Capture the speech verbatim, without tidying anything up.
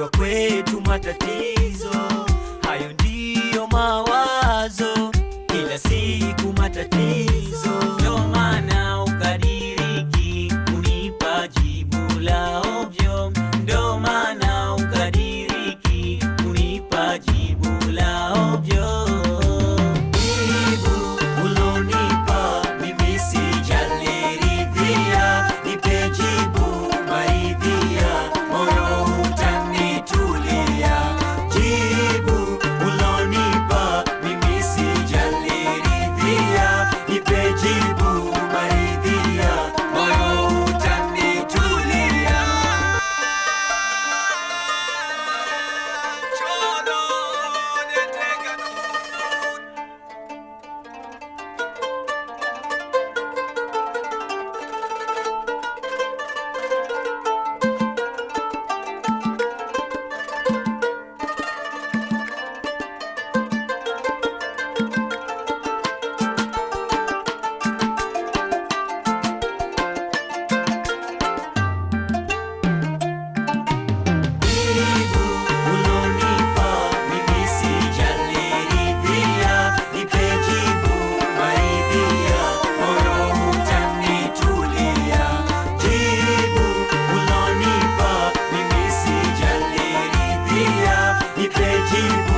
kujua kwetu matatizo. Hayo ndiyo mawazo, kila siku matatizo. Ndio maana ukadiriki kunipa jibu la ovyo. Ndio maana ukadiriki kunipa jibu la ovyo. Jibu ulonipa mimi sijaliridhia. Nipe jibu maridhia, moyo utanitulia. Jibu ulonipa mimi sijaliridhia. Nipe jibu maridhia, moyo utanitulia. Chodo neteka Nipe jibu